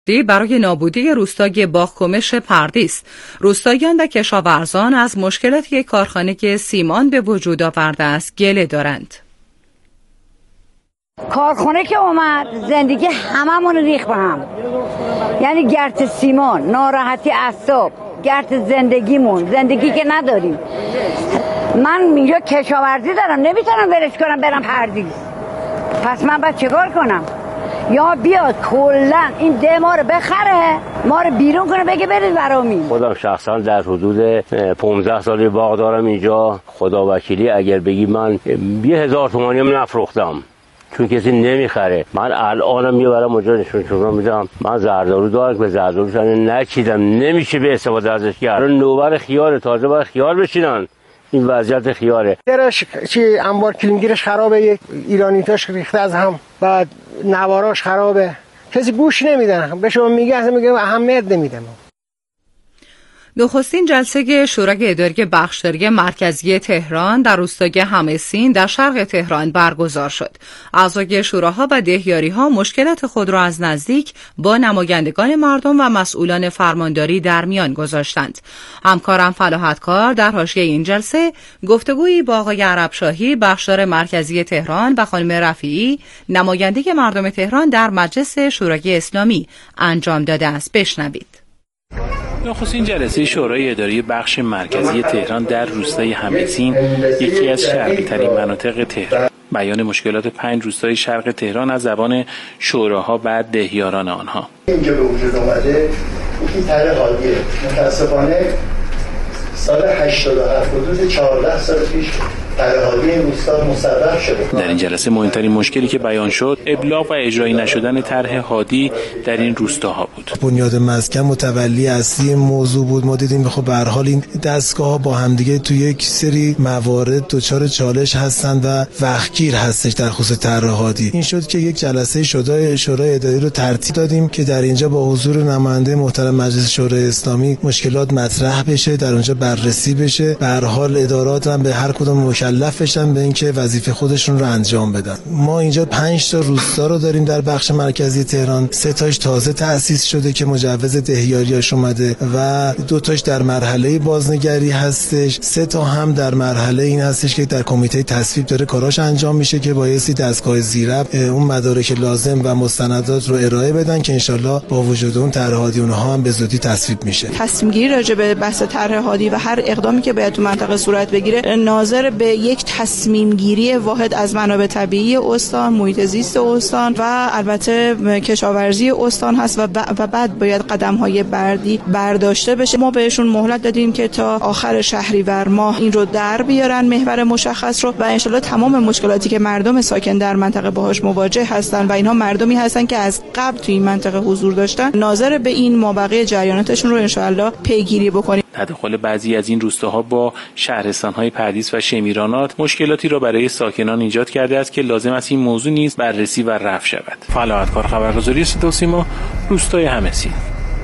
برای نابودی روستای باغ‌کمش پردیس. روستاییان و کشاورزان از مشکلاتی کارخانه سیمان به وجود آورده است گله دارند. کارخانه که اومد زندگی هممون ریخت به هم، یعنی گرد سیمان، ناراحتی اعصاب، گرد زندگی که نداریم. من اینجا کشاورزی دارم، نمیتونم ورش کنم برم پردیس، پس من باید چیکار کنم؟ یا بیاد کلا این ده ما رو بخره، ما رو بیرون کنه، بگه برید برامی. خودم شخصا در حدود 15 سال باغ دارم اینجا. خدا وکیلی اگر بگی من 1000 تومانی هم نفروختم چون کسی نمیخره. من الانم میبرم اونجا نشون میدم من زردارو دارم که زرداروش نچیدم، نمیشه به استفاده ازش کرد. نوبر خیار تازه باید خیار بشینن، این وضعیت خیاره. درش چی انبار کلینگیرش خرابه، ایرانیتاش ریخته از هم، بعد نواراش خرابه، کسی گوش نمیدن به شما میگه اهمیت نمیدن. نخستین جلسه شورای اداری بخشداری مرکزی تهران در روستای همسین در شرق تهران برگزار شد. اعضای شوراها و دهیاری‌ها مشکلات خود را از نزدیک با نمایندگان مردم و مسئولان فرمانداری در میان گذاشتند. همکارم فلاحتکار در حاشیه این جلسه گفتگویی با آقای عربشاهی بخشدار مرکزی تهران و خانم رفیعی نماینده مردم تهران در مجلس شورای اسلامی انجام داده است. بشنوید. نخستین جلسه شورای اداری بخش مرکزی تهران در روستای همسین، یکی از شرقی ترین مناطق تهران، بیان مشکلات 5 روستای شرق تهران از زبان شوراها و دهیاران آنها. اینجا به وجود اومده یکی طرح حادیه، متاسفانه سال 87 حدود 14 سال پیش طرح‌های این روستا مصوب شده. در این جلسه مهمترین مشکلی که بیان شد ابلاغ و اجرایی نشدن طرح هادی در این روستاها بود. بنیاد مسکن متولی اصلی موضوع بود. ما دیدیم خب به هر حال این دستگاه‌ها با همدیگه تو یک سری موارد دچار چالش هستند و وقتگیر هستش در خصوص طرح هادی. این شد که یک جلسه شورای اداری رو ترتیب دادیم که در اینجا با حضور نماینده محترم مجلس شورای اسلامی مشکلات مطرح بشه، در اونجا بررسی بشه. به هر حال ادارات هم به هر کدوم مکلف بشن به اینکه وظیفه خودشون رو انجام بدن. ما اینجا 5 تا روستا رو داریم در بخش مرکزی تهران. 3 تاش تازه تأسیس شده که مجوز دهیاریاش اومده و 2 تاش در مرحله بازنگری هستش. 3 تا هم در مرحله این هستش که در کمیته تصویب داره کاراش انجام میشه که بایستی دستگاه زیرب اون مدارک لازم و مستندات رو ارائه بدن که انشالله با وجود اون طرح هادی اونها هم به زودی تصویب میشه. تصمیم گیری راجع به بحث طرح هادی و هر اقدامی که باید تو منطقه صورت بگیره ناظر به یک تصمیم گیری واحد از منابع طبیعی استان، محیط زیست استان و البته کشاورزی استان هست و بعد باید قدم‌های بعدی برداشته بشه. ما بهشون مهلت دادیم که تا آخر شهریور ماه این رو در بیارن، محور مشخص رو، و ان شاءالله تمام مشکلاتی که مردم ساکن در منطقه باهاش مواجه هستن و اینها مردمی هستن که از قبل توی این منطقه حضور داشتن، ناظر به این مابقی جریاناتشون رو ان شاءالله پیگیری بکنیم. تداخل بعضی از این روستاها با شهرستان‌های پردیس و شمیرانات مشکلاتی را برای ساکنان ایجاد کرده است که لازم است این موضوع نیز بررسی و رفع شود. فلاحتکار، خبرگزاری صدا و سیما، روستای همسین.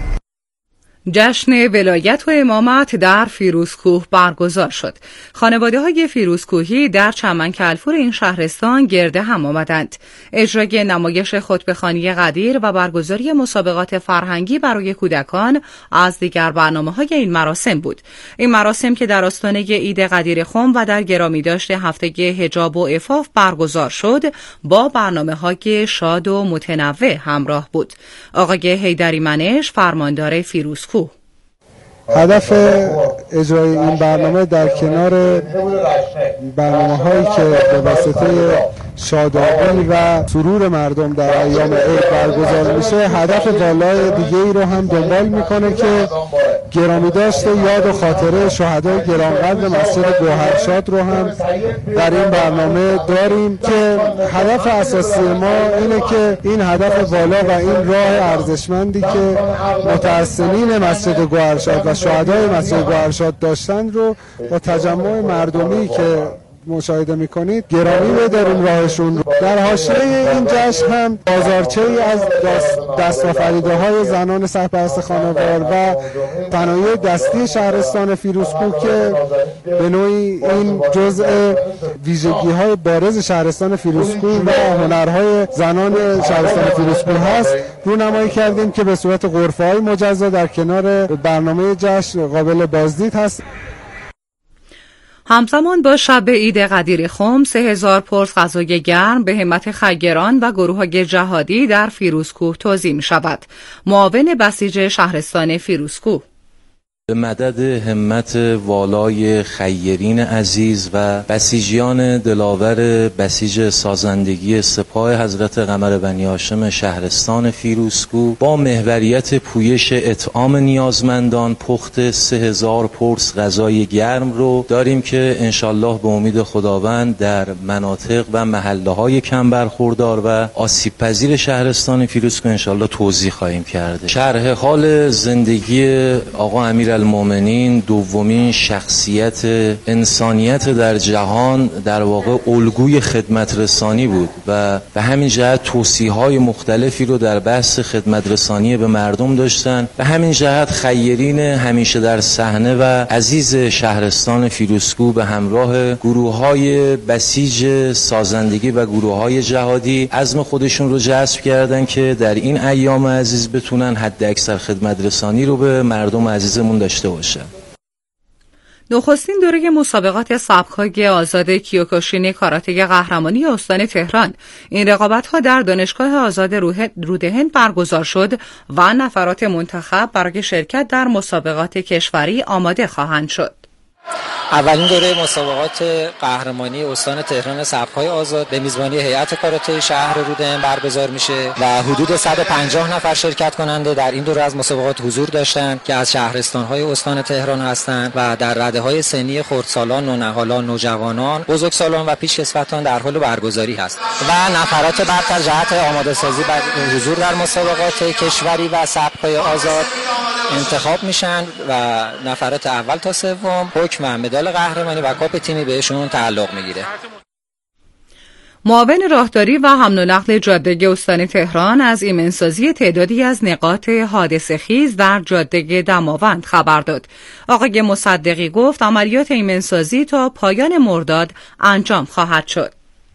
جشن ولایت و امامت در فیروزکوه برگزار شد. خانواده‌های فیروزکوهی در چمن کلفور این شهرستان گرد هم آمدند. اجرای نمایش خطبه‌خوانی قدیر و برگزاری مسابقات فرهنگی برای کودکان از دیگر برنامه‌های این مراسم بود. این مراسم که در آستانه عید قدیر خم و در گرامی داشت هفته حجاب و عفاف برگزار شد، با برنامه‌های شاد و متنوع همراه بود. آقای حیدری منش، فرماندار فیروزکوه: هدف اجرای این برنامه در کنار برنامه‌هایی که به واسطه شادابی و سرور مردم در ایام عید برگزار میشه، هدف والای دیگه‌ای رو هم دنبال میکنه که گرامی داشته یاد و خاطره شهدای گرانقدر مسجد گوهرشاد رو هم در این برنامه داریم که هدف اساسی ما اینه که این هدف والا و این راه ارزشمندی که متأسسین مسجد گوهرشاد و شهدای مسجد گوهرشاد داشتن رو با تجمع مردمی که مشاهده میکنید گرامی بداریم راهشون رو. در حاشیه این جشن هم بازارچه‌ای از دست‌آفریده‌های زنان سرپرست خانوار و صنایع دستی شهرستان فیروزکوه که به نوعی این جزء ویژگی‌های بارز شهرستان فیروزکوه و هنرهای زنان شهرستان فیروزکوه هست رونمایی کردیم که به صورت غرفه‌های مجزا در کنار برنامه جشن قابل بازدید هست. همزمان با شب عید قدیر خم 3000 پرس غذای گرم به همت خیران و گروه‌های جهادی در فیروزکوه توزیع می‌شود. معاون بسیج شهرستان فیروزکوه: به مدد همت والای خیرین عزیز و بسیجیان دلاور بسیج سازندگی سپاه حضرت قمر بنی هاشم شهرستان فیروزکوه با محوریت پویش اطعام نیازمندان پخت 3000 پرس غذای گرم رو داریم که انشالله به امید خداوند در مناطق و محله‌های کم برخوردار و آسیب پذیر شهرستان فیروزکوه انشالله توزیع خواهیم کرد. شرح حال زندگی آقا امیر المومنین دومین شخصیت انسانیت در جهان در واقع الگوی خدمت رسانی بود و به همین جهت توصیه‌های مختلفی رو در بحث خدمت رسانی به مردم داشتن. به همین جهت خیرین همیشه در صحنه و عزیز شهرستان فیروزکوه به همراه گروه‌های بسیج سازندگی و گروه‌های جهادی عزم خودشون رو جذب کردن که در این ایام عزیز بتونن حد اکثر خدمت رسانی رو به مردم عزیزمون داشته باشن. نخستین دوره مسابقات سبک‌های آزاد کیوکوشین کاراته قهرمانی استان تهران. این رقابت‌ها در دانشگاه آزاد رودهن برگزار شد و نفرات منتخب برای شرکت در مسابقات کشوری آماده خواهند شد. اولین دوره مسابقات قهرمانی استان تهران سبک‌های آزاد به میزبانی هیئت کاراته شهر رودهن برگزار میشه و حدود 150 نفر شرکت کننده در این دوره از مسابقات حضور داشتند که از شهرستان‌های استان تهران هستند و در رده‌های سنی خردسالان، نونهالان، نوجوانان، بزرگسالان و پیشکسوتان در حال برگزاری است و نفرات برتر جهت آماده‌سازی برای حضور در مسابقات کشوری و سبک‌های آزاد انتخاب میشن و نفرات اول تا سوم حکم مدال قهرمانی و کاپ تیمی بهشون تعلق میگیره. معاون راهداری و حمل و نقل جاده استان تهران از ایمنسازی تعدادی از نقاط حادثه خیز در جاده دماوند خبر داد. آقای مصدقی گفت عملیات ایمنسازی تا پایان مرداد انجام خواهد شد.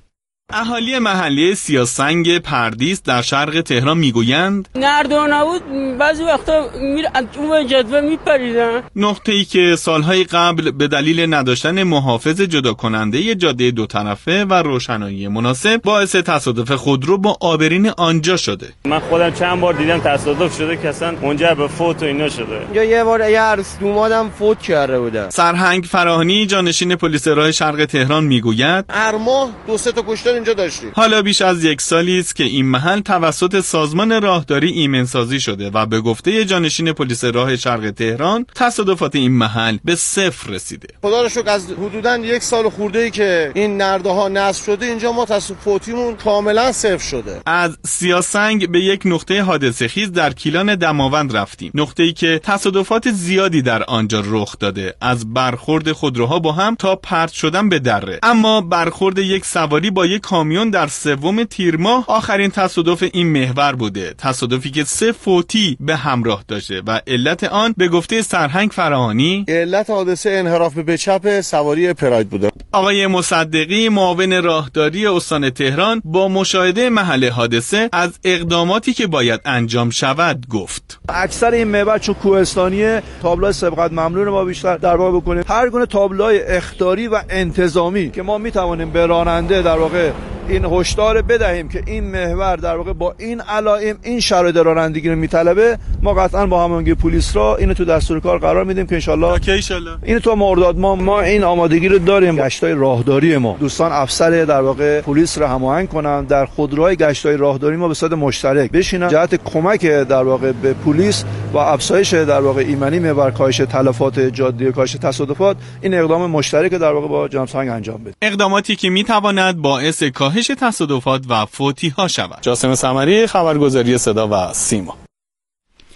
اهالی محله سیاسنگ پردیس در شرق تهران میگویند نردو نبود بعضی وقتا اون جدول میپریدن. نقطه‌ای که سالهای قبل به دلیل نداشتن محافظ جدا کننده جاده دو طرفه و روشنایی مناسب باعث تصادف خودرو با آبرین آنجا شده. من خودم چند بار دیدم تصادف شده که اصلا منجر به فوت و اینا شده. یا یه بار یه عروس دومادم فوت کرده بوده. سرهنگ فراهانی جانشین پلیس راه شرق تهران میگوید هر ماه 2-3 تا کشتار اینجا داشتیم. حالا بیش از 1 سالی است که این محل توسط سازمان راهداری ایمنسازی شده و به گفته جانشین پلیس راه شرق تهران تصادفات این محل به 0 رسیده. خدا رو شکر از حدوداً 1 سال خورده‌ای که این نرده‌ها نصب شده اینجا ما تصادفاتیمون کاملا 0 شده. از سیاسنگ به یک نقطه حادثه خیز در کیلان دماوند رفتیم. نقطه‌ای که تصادفات زیادی در آنجا رخ داده، از برخورد خودروها با هم تا پرت شدن به دره. اما برخورد یک سواری با یک کامیون در 3 تیر ماه آخرین تصادف این محور بوده. تصادفی که 3 فوتی به همراه داشته و علت آن به گفته سرهنگ فراهانی علت حادثه انحراف به چپ سواری پراید بوده. آقای مصدقی معاون راهداری استان تهران با مشاهده محل حادثه از اقداماتی که باید انجام شود گفت. اکثر این محور چون کوهستانیه تابلوهای سبقت ممنون ما بیشتر در واقع بکنیم هر گونه تابلوهای اخطاری و انتظامی که ما میتوانیم به راننده در واقع این هشدار بدهیم که این محور در واقع با این علائم این شرایط رانندگی رو میطلبه، ما قطعا با هماهنگی پلیس را اینو تو دستور کار قرار میدیم که ان شاءالله اینو تو مرداد ما این آمادگی رو داریم. گشتای راهداری ما دوستان افسر در واقع پلیس رو هماهنگ کنن در خودروهای گشتای راهداری ما به صورت مشترک بشینن جهت کمک در واقع به پلیس و افزایش در واقع ایمنی محور، کاهش تلفات جاده‌ای، کاهش تصادفات. این اقدام مشترک در واقع با جناب سرهنگ انجام بده، اقداماتی که میتواند باعث کاهش تصادفات و فوتی ها شود. جاسم سمری، خبرگزاری صدا و سیما.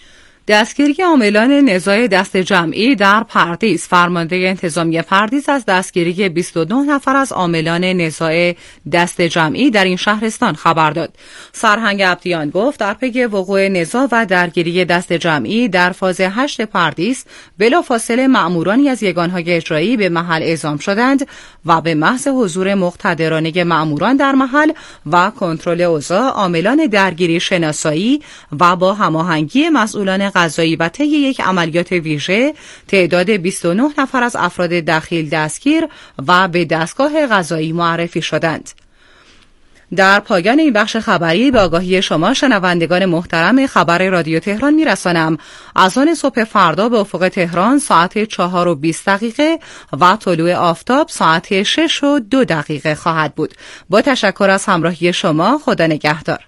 دستگیری عاملان نزاع دست جمعی در پردیس. فرمانده انتظامی پردیس از دستگیری 29 نفر از عاملان نزاع دست جمعی در این شهرستان خبر داد. سرهنگ عبدیان گفت در پی وقوع نزاع و درگیری دست جمعی در فاز 8 پردیس بلافاصله مأمورانی از یگانهای اجرایی به محل اعزام شدند و به محض حضور مقتدرانه مأموران در محل و کنترل اوضاع عاملان درگیری شناسایی و با هماهنگی مسئولان قضایی و طی یک عملیات ویژه تعداد 29 نفر از افراد دخیل دستگیر و به دستگاه قضایی معرفی شدند. در پایان این بخش خبری به آگاهی شما شنوندگان محترم خبر رادیو تهران میرسانم از آن صبح فردا به افق تهران ساعت 4:20 و طلوع آفتاب ساعت 6:02 خواهد بود. با تشکر از همراهی شما، خدا نگهدار.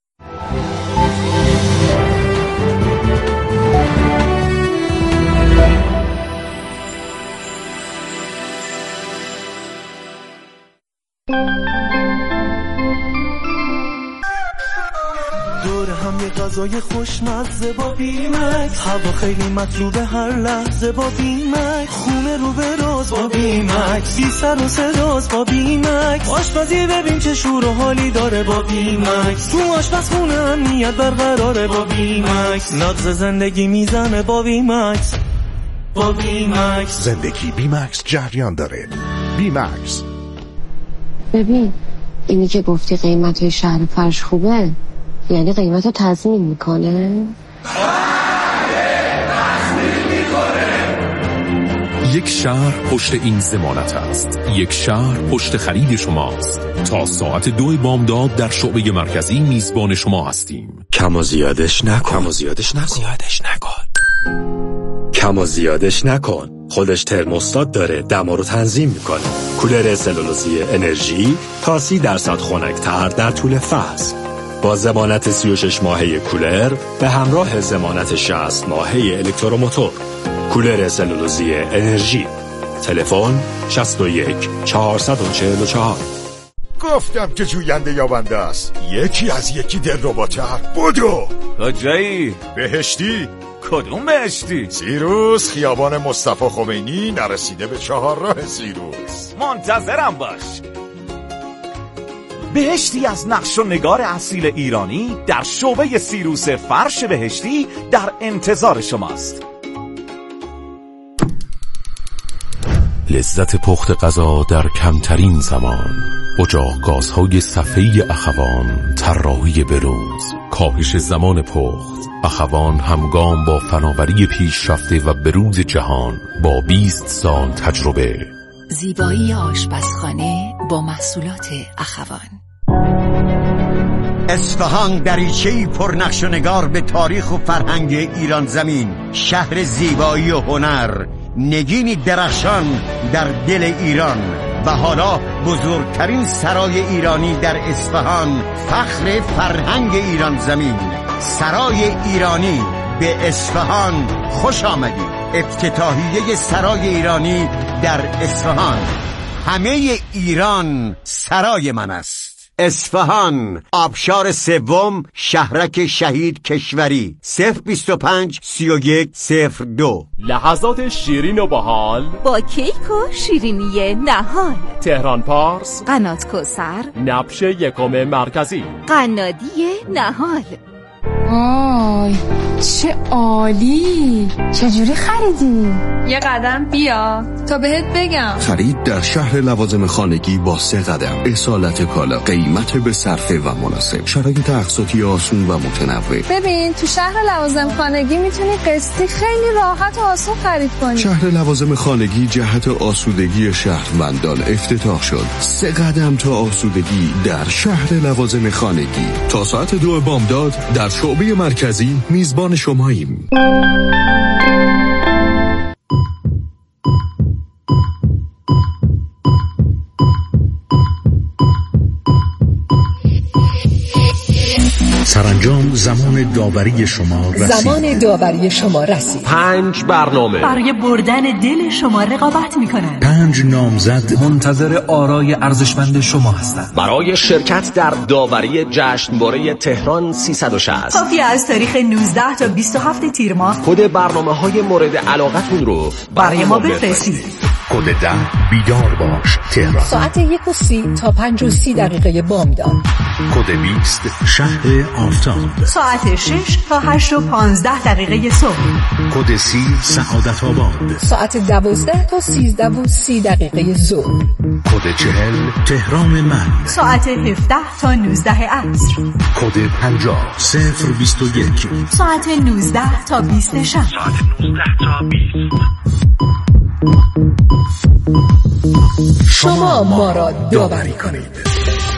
دور هم یه غذای خوشمزه با بیمکس، هوا خیلی مطلوبه هر لحظه با بیمکس، خونه رو به راز با بیمکس، بی سر و صداست با بیمکس، آشپزی ببین چه شور و حالی داره با بیمکس، تو آشپزخونه امنیت برقراره با بیمکس، نبض زندگی میزنه با بیمکس، با بیمکس، زندگی بیمکس جریان داره. بیمکس. ببین اینی که گفتی قیمت شهر فرش خوبه، یعنی قیمت رو تضمین میکنه؟ یک شهر پشت این ضمانت است. یک شهر پشت خرید شماست. تا ساعت 2 بامداد در شعبه مرکزی میزبان شما هستیم. کم و زیادش نکن. کم و زیادش نکن. خودش ترموستات داره، دما رو تنظیم میکنه. کولر سلولوزی انرژی تا 30% خنک‌تر در طول فصل. با ضمانت 36 ماهه کولر به همراه ضمانت 60 ماهه الکتروموتور. کولر سلولوزی انرژی. تلفن 61 444. گفتم که جوینده یابنده است. یکی از یکی دلرباتر. بدو کجایی؟ بهشتی. کدوم بهشتی؟ سیروس، خیابان مصطفی خمینی، نرسیده به 4 راه سیروس. منتظرم باش. بهشتی از نقش و نگار اصیل ایرانی در شعبه سیروس فرش بهشتی در انتظار شماست. لذت پخت غذا در کمترین زمان. اجاق گازهای صفحه‌ای اخوان، طراحی بروز، کاهش زمان پخت. اخوان همگام با فناوری پیشرفته و بروز جهان با 20 سال تجربه. زیبایی آشپزخانه با محصولات اخوان. اصفهان دریچه‌ای پرنقش و نگار به تاریخ و فرهنگ ایران زمین، شهر زیبایی و هنر، نگینی درخشان در دل ایران و حالا بزرگترین سرای ایرانی در اصفهان، فخر فرهنگ ایران زمین. سرای ایرانی به اصفهان خوش آمدید. افتتاحیه سرای ایرانی در اصفهان. همه ایران سرای من است. اصفهان، آبشار سوم، شهرک شهید کشوری. 025 31 02. لحظات شیرین و باحال با کیک و شیرینی نهال. تهران پارس، قنات کوثر، نبش یکم مرکزی، قنادی نهال. آی چه عالی! چجوری خریدی؟ یه قدم بیا تا بهت بگم. خرید در شهر لوازم خانگی با 3 قدم. اصالت کالا، قیمت به صرفه و مناسب، شرایط اقساطی آسون و متنوع. ببین تو شهر لوازم خانگی میتونی قسطی خیلی راحت و آسون خرید کنی. شهر لوازم خانگی جهت آسودگی شهروندان افتتاح شد. 3 قدم تا آسودگی در شهر لوازم خانگی. تا ساعت 2 بامداد در شعبه مرکزی میزبان شماییم. سرانجام زمان داوری شما رسید. 5 برنامه برای بردن دل شما رقابت میکنن. 5 نامزد منتظر آرای ارزشمند شما هستند برای شرکت در داوری جشنواره تهران 360. کافی از تاریخ 19 تا 27 تیر ماه کد برنامه‌های مورد علاقتون رو برای ما بفرستید. کد 10 بیدار باش تهران. ساعت 1:30 تا 5:30 بامداد. کد 20 شهر آفتاب. ساعت 6 تا 8:15 صبح. کد 30 سعادت آباد. ساعت 12 تا 13:30 ظهر. کد 40 تهران من. ساعت 17 تا 19 عصر. کد 50 021. ساعت 19 تا 20 شب. ساعت 19 تا 20. شما ما را داوری کنید.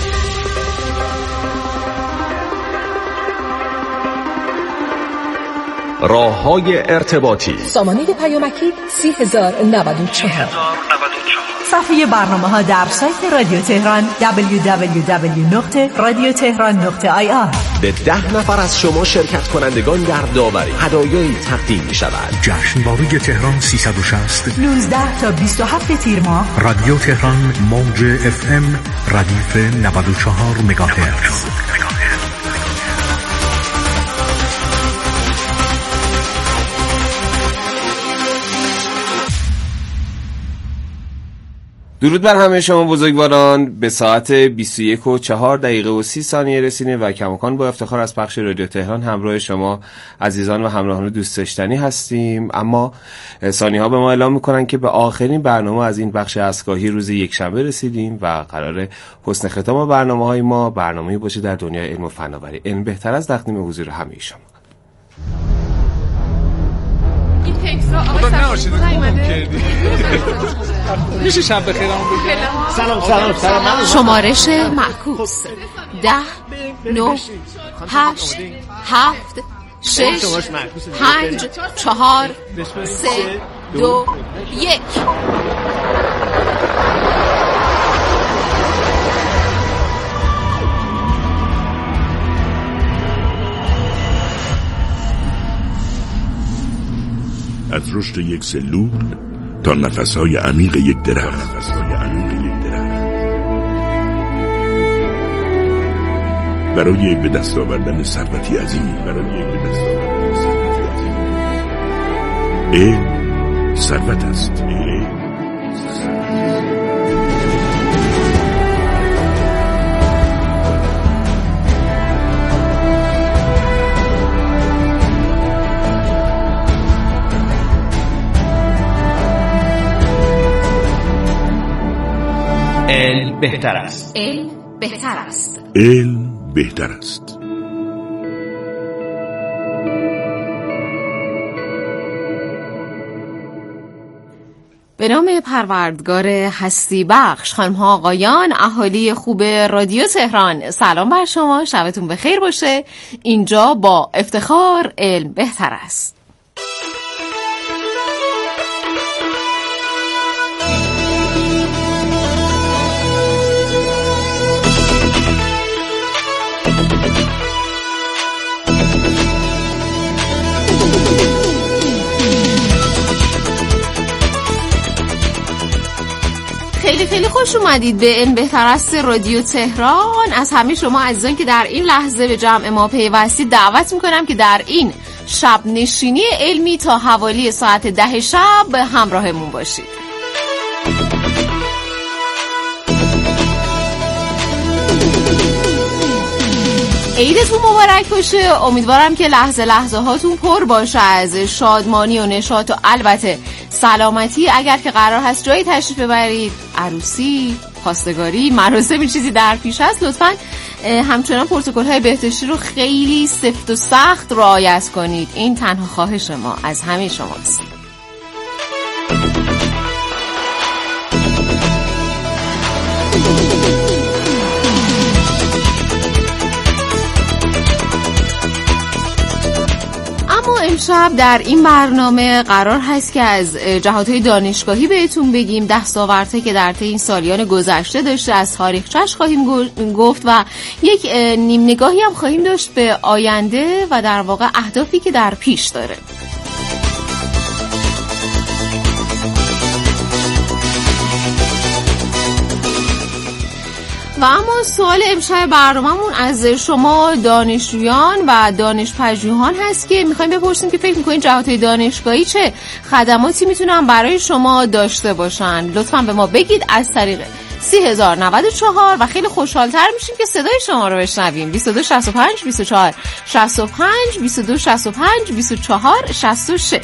راه‌های ارتباطی سامانه پیامکی 30,094. صفحه برنامه‌ها در سایت رادیو تهران www.radiotehran.ir. به 10 نفر از شما شرکت کنندگان در داوری هدایایی تقدیم می‌شود. جشنواره تهران 360 19 تا 27 تیر ماه. رادیو تهران موج FM ردیف 94 مگاهرتز. درود بر همه شما بزرگواران. به ساعت 21:04 رسیدیم و کماکان با افتخار از پخش رادیو تهران همراه شما عزیزان و همراهان دوست داشتنی هستیم. اما ثانیه‌ها به ما اعلام می‌کنن که به آخرین برنامه از این بخش اسکاهی روز یکشنبه رسیدیم و قراره حسن ختام برنامه‌های ما برنامه‌ای باشه در دنیای علم و فناوری. علم بهتر از تقدیم حضور همه شما. این تکسا آقای میشه شب بخیرم بگم. سلام. شمارش معکوس 10 9 8 7 6 5 4 3 2 1. از رشد یک سلول تا نفسهای عمیق یک درخت، برای به دست آوردن ثروتی عظیم، علم ثروت است. علم بهتر است. علم بهتر است. علم بهتر است. به نام پروردگار هستی بخش، خانم ها آقایان، اهالی خوب رادیو تهران، سلام بر شما، شبتون بخیر باشه. اینجا با افتخار علم بهتر است. خیلی خوش اومدید به علم بهتر است رادیو تهران. از همه شما عزیزان که در این لحظه به جمع ما پیوستید دعوت میکنم که در این شب نشینی علمی تا حوالی ساعت 10 شب همراهمون باشید. عیدتون مبارک باشه. امیدوارم که لحظه هاتون پر باشه از شادمانی و نشاط و البته سلامتی. اگر که قرار هست جایی تشریف ببرید، عروسی، خواستگاری، مراسمی چیزی در پیش هست، لطفاً همچنان پروتکل‌های بهداشتی رو خیلی سفت و سخت رعایت کنید. این تنها خواهش ما از همه شماست. امشب در این برنامه قرار هست که از جهات‌های دانشگاهی بهتون بگیم، دستاوردهایی که در طی این سالیان گذشته داشته، از تاریخچه‌اش خواهیم گفت و یک نیم نگاهی هم خواهیم داشت به آینده و در واقع اهدافی که در پیش داره. و اما سوال امشب برنامه‌مون از شما دانشجویان و دانش‌پژوهان هست که می‌خوایم بپرسیم که فکر می‌کنید جهات‌های دانشگاهی چه خدماتی میتونن برای شما داشته باشن. لطفاً به ما بگید از طریق 30,094 و خیلی خوشحال‌تر میشیم که صدای شما رو بشنویم. 2265 24 65 2265 24 66.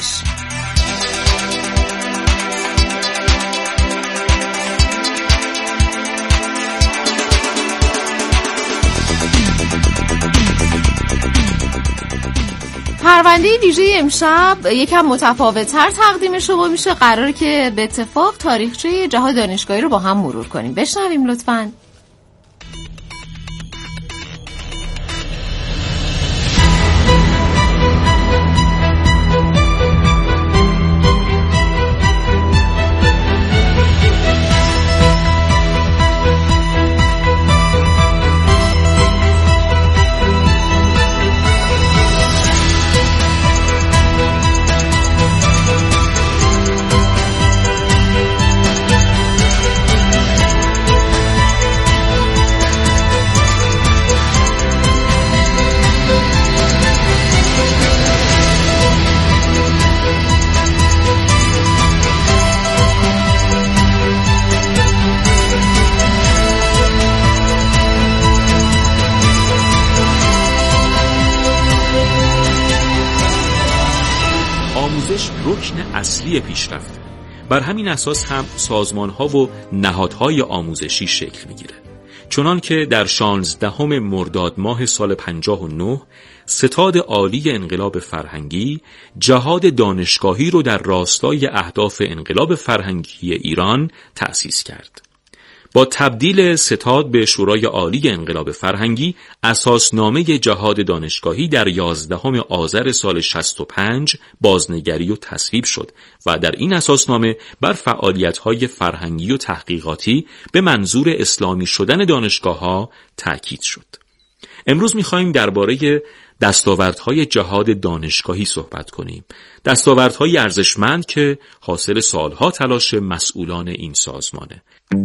پرونده ویژه امشب یکم متفاوت‌تر تقدیم شما میشه. قراره که به اتفاق تاریخچه جهاد دانشگاهی رو با هم مرور کنیم. بشنویم لطفاً. رکن اصلی پیشرفت. بر همین اساس هم سازمان‌ها و نهادهای آموزشی شکل می‌گیره. چنان که در 16 مرداد ماه سال 59 ستاد عالی انقلاب فرهنگی جهاد دانشگاهی رو در راستای اهداف انقلاب فرهنگی ایران تأسیس کرد. با تبدیل ستاد به شورای عالی انقلاب فرهنگی، اساسنامه جهاد دانشگاهی در 11 آذر سال 65 بازنگری و تصویب شد و در این اساسنامه بر فعالیت‌های فرهنگی و تحقیقاتی به منظور اسلامی شدن دانشگاه‌ها تأکید شد. امروز می‌خوایم درباره دستاوردهای جهاد دانشگاهی صحبت کنیم. دستاوردهای ارزشمند که حاصل سالها تلاش مسئولان این سازمانه.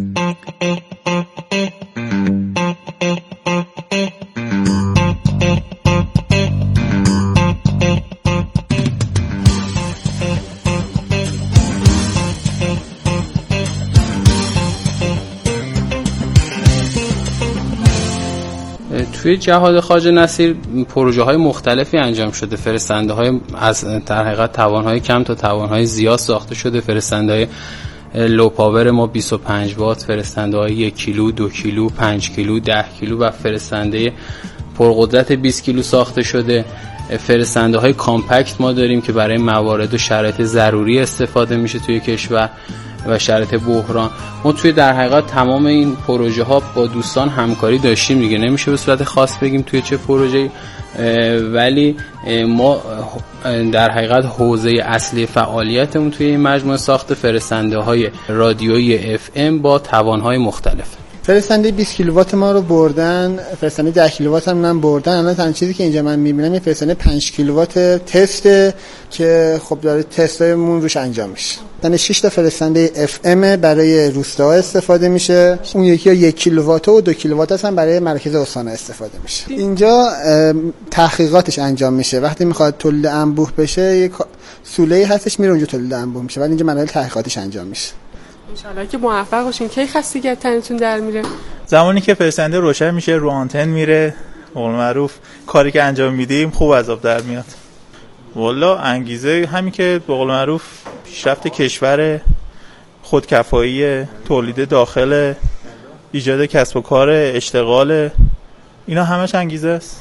توی جهاد خواجه نصیر پروژه های مختلفی انجام شده. فرستنده های از در حقیقت توانهای کم تا توانهای زیاد ساخته شده. فرستنده های لو پاور ما 25 وات، فرستنده های 1 کیلو، 2 کیلو، 5 کیلو، 10 کیلو و فرستنده پرقدرت 20 کیلو ساخته شده. فرستنده های کامپکت ما داریم که برای موارد و شرایط ضروری استفاده میشه توی کشور و شرایط بحران. ما توی در حقیقت تمام این پروژه ها با دوستان همکاری داشتیم دیگه، نمیشه به صورت خاص بگیم توی چه پروژه‌ای، ولی ما در حقیقت حوزه اصلی فعالیتمون توی این مجموعه ساخت فرستنده های رادیویی FM با توانهای مختلف. فرستنده 20 کیلووات ما رو بردن، فرستنده 10 کیلووات هم بردن. الان تنها چیزی که اینجا من میبینم یه فرستنده 5 کیلووات تسته که خب داره تستایمون روش انجام میشه. یعنی 6 تا فرستنده FM برای روستاها استفاده میشه. اون یکی 1 کیلووات و 2 کیلووات هم برای مرکز استان استفاده میشه. اینجا تحقیقاتش انجام میشه. وقتی میخواد تولید انبوه بشه یک سوله‌ای هستش میره اونجا تولید انبوه میشه، ولی اینجا مراحل تحقیقاتش انجام میشه. انشالله که موفق باشین. کی خستگی تنتون در میره؟ زمانی که فرستنده روشن میشه، رو آنتن میره، قول معروف کاری که انجام میدیم خوب از آب در میاد. والا انگیزه همین که به قول معروف پیشرفت کشور، خودکفایی، تولید داخل، ایجاد کسب و کار، اشتغال، اینا همش انگیزه است.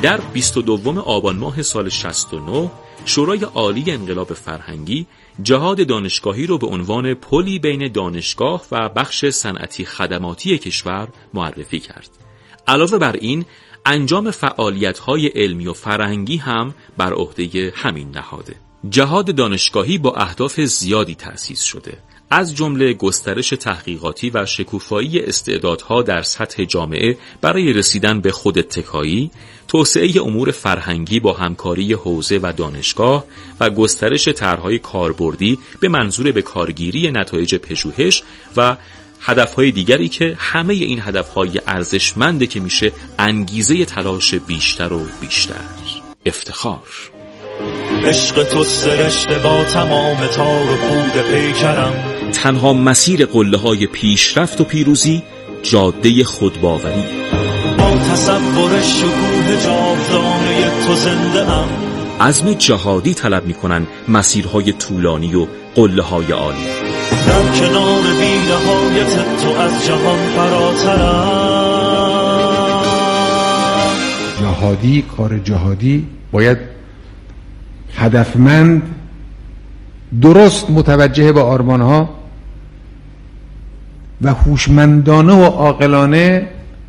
در 22 آبان ماه سال 69 شورای عالی انقلاب فرهنگی جهاد دانشگاهی رو به عنوان پلی بین دانشگاه و بخش صنعتی خدماتی کشور معرفی کرد. علاوه بر این انجام فعالیت‌های علمی و فرهنگی هم بر عهده همین نهاده. جهاد دانشگاهی با اهداف زیادی تأسیس شده، از جمله گسترش تحقیقاتی و شکوفایی استعدادها در سطح جامعه برای رسیدن به خوداتکایی، توسعه امور فرهنگی با همکاری حوزه و دانشگاه و گسترش طرح‌های کاربردی به منظور به کارگیری نتایج پژوهش و هدفهای دیگری که همه این هدفهای ارزشمنده که میشه انگیزه تلاش بیشتر و بیشتر. افتخار. عشق تو سرشته با تمام تار و پود پیکرم، تنها مسیر قله‌های پیشرفت و پیروزی جاده خودباوری. با تصور شکوه جاودانه تو زنده ام. عزم جهادی طلب میکنن مسیرهای طولانی و قله‌های عالی. در کنار بی‌نهایت تو از جهان فراترم. جهادی، کار جهادی باید هدفمند، درست متوجه به آرمانها و هوشمندانه و عاقلانه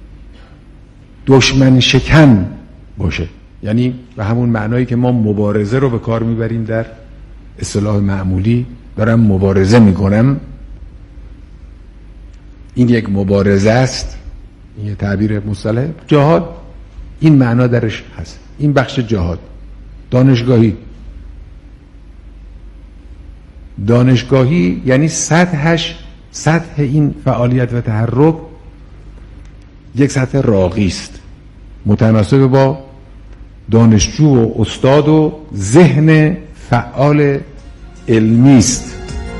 دشمن شکن باشه. یعنی به همون معنایی که ما مبارزه رو به کار میبریم در اصطلاح معمولی، دارم مبارزه میکنم، این یک مبارزه است، این یه تعبیر مصطلح. جهاد این معنا درش هست، این بخش جهاد. دانشگاهی یعنی سطح این فعالیت و تحرک یک سطح راقی است، متناسب با دانشجو و استاد و ذهن فعال علمی است.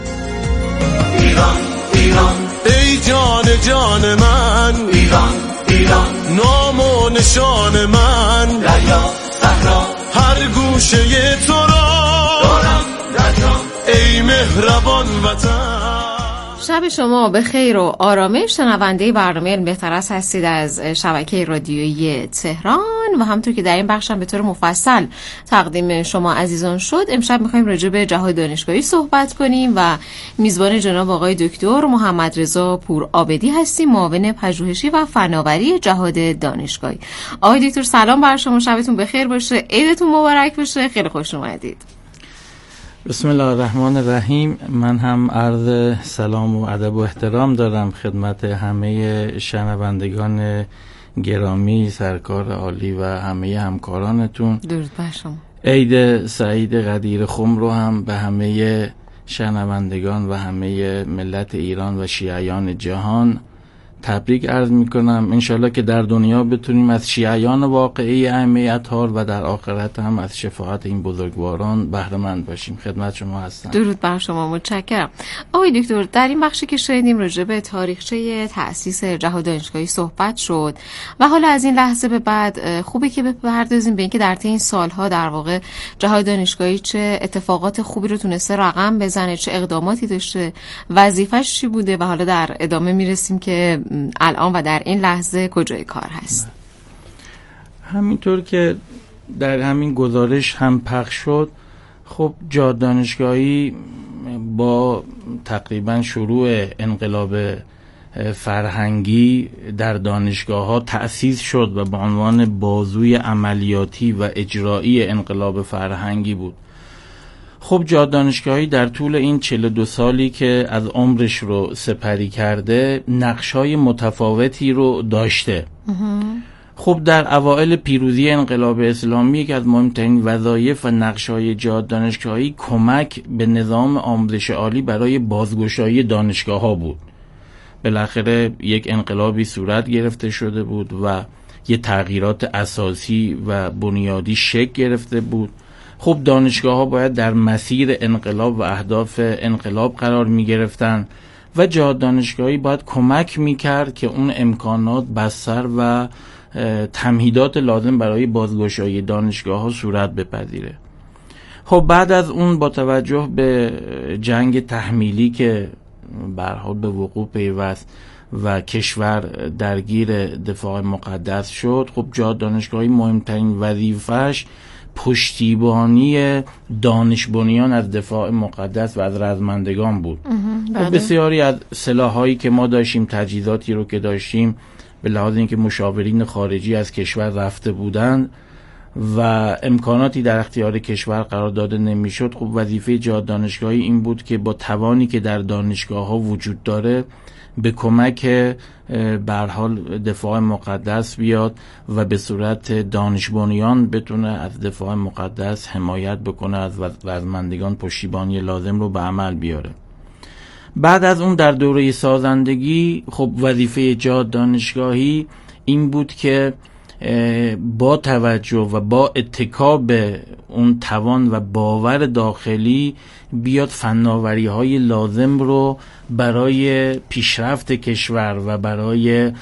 ایران ایران ای جان جان من، ایران ایران نام و نشان من، دریا صحرا هر گوشه تو را دارم دریا، ای مهربان وطن. شب شما به خیر و آرامش. شنونده برنامه علم بهتر هستید از شبکه رادیویی تهران و همونطور که در این بخش هم به طور مفصل تقدیم شما عزیزان شد، امشب می‌خوایم راجع به جهاد دانشگاهی صحبت کنیم و میزبان جناب آقای دکتر محمد رضا پورعابدی هستیم، معاون پژوهشی و فناوری جهاد دانشگاهی. آقای دکتر سلام بر شما، شبتون بخیر باشه، عیدتون مبارک باشه، خیلی خوش اومدید. بسم الله الرحمن الرحیم. من هم عرض سلام و ادب و احترام دارم خدمت همه شنوندگان گرامی، سرکار عالی و همه همکارانتون. درود بر شما. عید سعید قدیر خم رو هم به همه شنوندگان و همه ملت ایران و شیعیان جهان تبریک عرض میکنم. انشالله که در دنیا بتونیم از شیعیان واقعی ائمه اطهار و در آخرت هم از شفاعت این بزرگواران بهره مند باشیم. خدمت شما هستم. درود بر شما، متشکرم. آقای دکتر، در این بخشی که شنیدیم راجع به تاریخچه تأسیس جهاد دانشگاهی صحبت شد و حالا از این لحظه به بعد خوبه که بپردازیم به اینکه در طی این سالها در واقع جهاد دانشگاهی چه اتفاقات خوبی رو تونسته رقم بزنه، چه اقداماتی داشته، وظیفه‌اش چی بوده و حالا در ادامه میرسیم که الان و در این لحظه کجای کار هست. همینطور که در همین گزارش هم پخش شد، خب جهاد دانشگاهی با تقریبا شروع انقلاب فرهنگی در دانشگاه ها تأسیس شد و به عنوان بازوی عملیاتی و اجرایی انقلاب فرهنگی بود. خب جهاد دانشگاهی در طول این 42 سالی که از عمرش رو سپری کرده نقش‌های متفاوتی رو داشته. خب در اوائل پیروزی انقلاب اسلامی یکی از مهمترین وظایف و نقش‌های جهاد دانشگاهی کمک به نظام آموزش عالی برای بازگشایی دانشگاه‌ها بود. بالاخره یک انقلابی صورت گرفته شده بود و یه تغییرات اساسی و بنیادی شکل گرفته بود. خب دانشگاه ها باید در مسیر انقلاب و اهداف انقلاب قرار می گرفتن و جهاد دانشگاهی باید کمک می کرد که اون امکانات، بستر و تمهیدات لازم برای بازگشایی دانشگاه ها صورت بپذیره. خب بعد از اون با توجه به جنگ تحمیلی که به هر حال به وقوع پیوست و کشور درگیر دفاع مقدس شد، خب جهاد دانشگاهی مهمترین وظیفه‌اش پشتیبانی دانش بنیان از دفاع مقدس و از رزمندگان بود. بسیاری از سلاح‌هایی که ما داشتیم، تجهیزاتی رو که داشتیم، به لحاظ اینکه مشاورین خارجی از کشور رفته بودند و امکاناتی در اختیار کشور قرار داده نمیشد، خب وظیفه جهاد دانشگاهی این بود که با توانی که در دانشگاه‌ها وجود داره به کمک به هر حال دفاع مقدس بیاد و به صورت دانش بنیان بتونه از دفاع مقدس حمایت بکنه، از رزمندگان پشتیبانی لازم رو به عمل بیاره. بعد از اون در دوره سازندگی خب وظیفه جهاد دانشگاهی این بود که با توجه و با اتکا به اون توان و باور داخلی بیاد فناوری‌های لازم رو برای پیشرفت کشور و برای